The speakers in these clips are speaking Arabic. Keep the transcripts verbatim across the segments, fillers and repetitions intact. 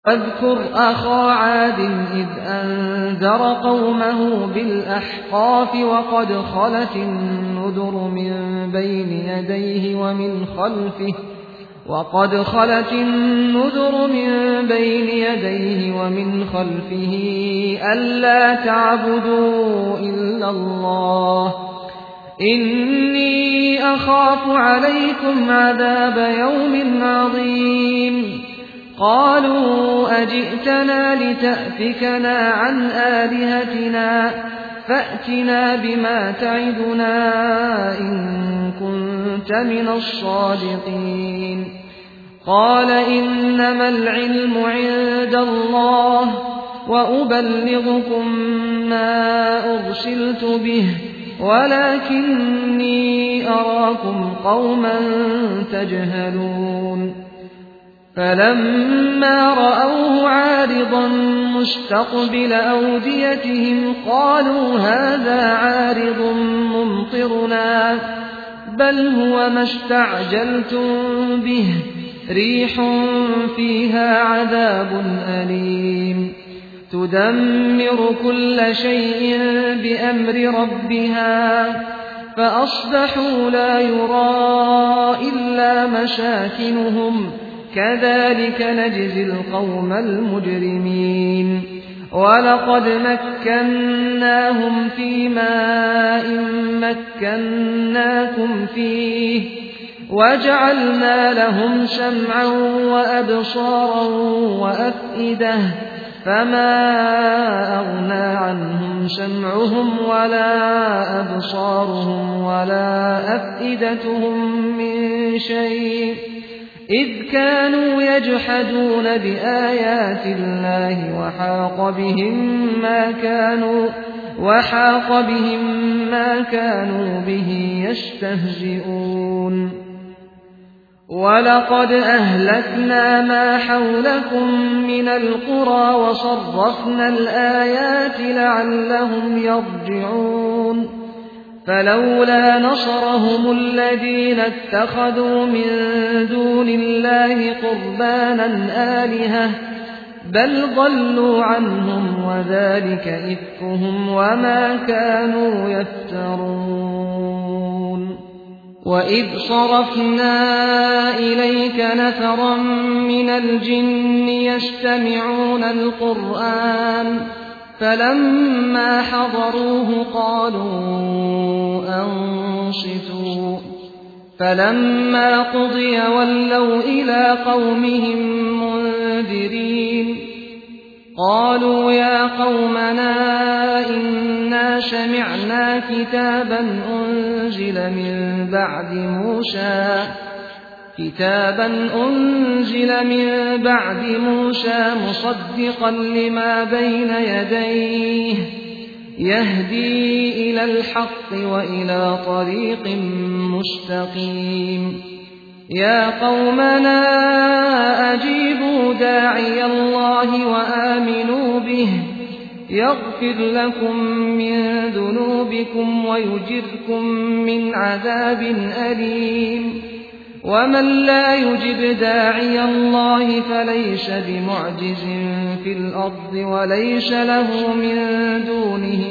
واذكر أخا عاد إذ أنذر قومه بالأحقاف وقد خلت النذر من بين يديه ومن خلفه وقد خلت النذر من بين يديه ومن خلفه ألا تعبدوا إلا الله إني أخاف عليكم عذاب يوم عظيم قالوا أجئتنا لتأفكنا عن آلهتنا فأتنا بما تعدنا إن كنت من الصادقين قال إنما العلم عند الله وأبلغكم ما أرسلت به ولكني أراكم قوما تجهلون فلما رأوه عارضا مستقبل أوديتهم قالوا هذا عارض ممطرنا بل هو ما استعجلتم به ريح فيها عذاب أليم تدمر كل شيء بأمر ربها فأصبحوا لا يرى إلا مساكنهم كذلك نجزي القوم المجرمين ولقد مكناهم في ماء مكناكم فيه وجعلنا لهم سمعا وأبصارا وأفئدة فما أغنى عنهم سمعهم ولا أبصارهم ولا أفئدتهم من شيء إذ كانوا يجحدون بآيات الله وحاق بهم ما كانوا وحاق بهم ما كانوا به يستهزئون ولقد أهلكنا ما حولكم من القرى وصرفنا الآيات لعلهم يرجعون فلولا نصرهم الذين اتخذوا من دون الله قربانا آلهة بل ضلوا عنهم وذلك إفكهم وما كانوا يفترون وإذ صرفنا إليك نفرا من الجن يستمعون القرآن فلما حضروه قالوا أنصتوا فلما قضي ولوا إلى قومهم منذرين قالوا يا قومنا إنا سمعنا كتابا أنزل من بعد موسى كتابا أنزل من بعد موسى مصدقا لما بين يديه يهدي إلى الحق وإلى طريق مستقيم يا قومنا أجيبوا داعي الله وآمنوا به يغفر لكم من ذنوبكم ويجركم من عذاب أليم ومن لا يجب داعي الله فليس بمعجز في الأرض وليس له من دونه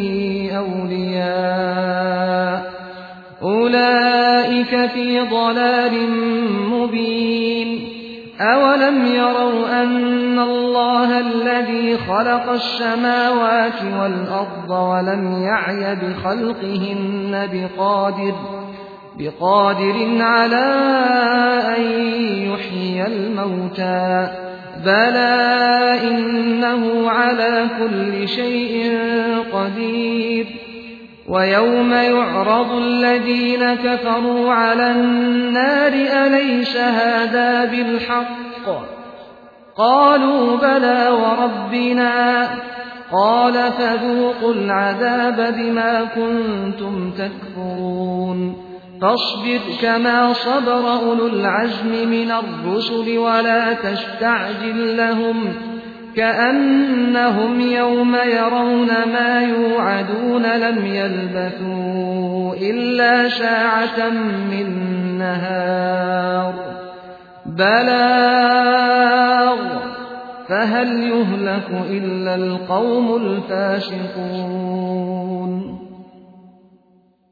أولياء أولئك في ضلال مبين أولم يروا أن الله الذي خلق السماوات والأرض ولم يعي بخلقهن بقادر بقادر على أن يحيي الموتى بلى إنه على كل شيء قدير ويوم يعرض الذين كفروا على النار أليس هذا بالحق قالوا بلى وربنا قال فذوقوا العذاب بما كنتم تكفرون فاصبر كما صبر أولو العزم من الرسل ولا تستعجل لهم كأنهم يوم يرون ما يوعدون لم يلبثوا إلا ساعة من نهار بلاغ فهل يهلك إلا القوم الفاسقون